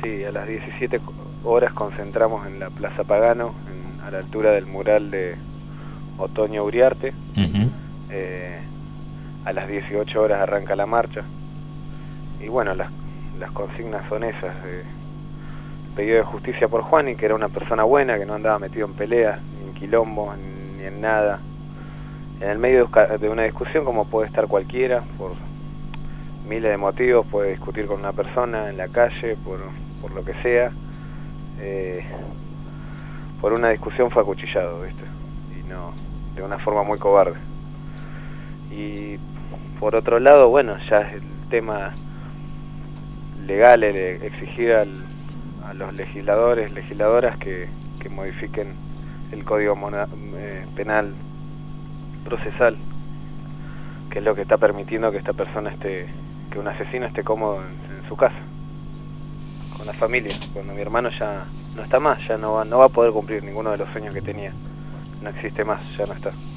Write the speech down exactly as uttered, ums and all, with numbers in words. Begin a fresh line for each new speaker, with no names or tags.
Sí, a las diecisiete horas concentramos en la Plaza Pagano, en, a la altura del mural de Otoño Uriarte.
Uh-huh.
eh, a las dieciocho horas arranca la marcha. Y bueno, las, las consignas son esas. Eh, pedido de justicia por Juani, que era una persona buena, que no andaba metido en peleas, ni en quilombo, ni en nada. En el medio de una discusión, como puede estar cualquiera, por miles de motivos, puede discutir con una persona en la calle, por, por lo que sea. Eh, por una discusión fue acuchillado, ¿viste? Y no, de una forma muy cobarde. Y por otro lado, bueno, ya es el tema legal, el exigir al, a los legisladores, legisladoras que, que modifiquen el Código Mona, eh, Penal procesal, que es lo que está permitiendo que esta persona esté, que un asesino esté cómodo en, en su casa, con la familia, cuando mi hermano ya no está más, ya no va, no va a poder cumplir ninguno de los sueños que tenía, no existe más, ya no está.